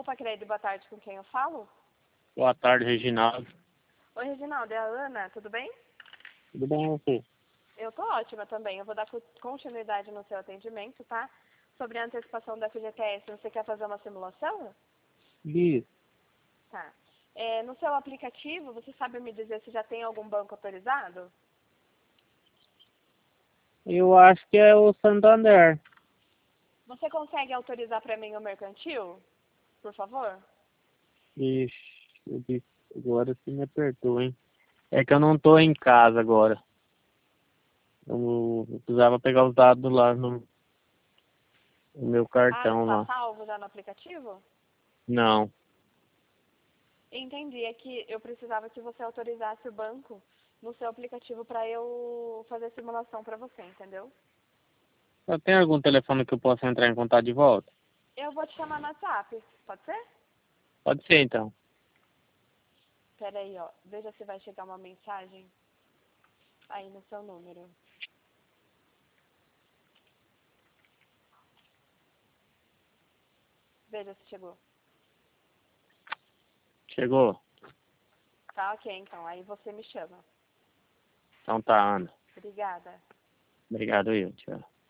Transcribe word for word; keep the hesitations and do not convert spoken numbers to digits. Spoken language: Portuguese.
Opa, querido, boa tarde, com quem eu falo? Boa tarde, Reginaldo. Oi, Reginaldo, é a Ana, tudo bem? Tudo bem você? Eu tô ótima também, eu vou dar co- continuidade no seu atendimento, tá? Sobre a antecipação da F G T S, você quer fazer uma simulação? Isso. Tá. É, no seu aplicativo, você sabe me dizer se já tem algum banco autorizado? Eu acho que é o Santander. Você consegue autorizar para mim o mercantil, por favor? Ixi, eu disse, agora você me apertou, hein? É que eu não tô em casa agora. Eu, eu precisava pegar os dados lá no, no meu Ah, não cartão está lá. salvo já no aplicativo? Não. Entendi, é que eu precisava que você autorizasse o banco no seu aplicativo para eu fazer a simulação para você, entendeu? Só tem algum telefone que eu possa entrar em contato de volta? Eu vou te chamar no WhatsApp, pode ser? Pode ser, então. Pera aí, ó, veja se vai chegar uma mensagem aí no seu número. Veja se chegou. Chegou? Tá ok, então, aí você me chama. Então tá, Ana. Obrigada. Obrigado, eu. Tchau.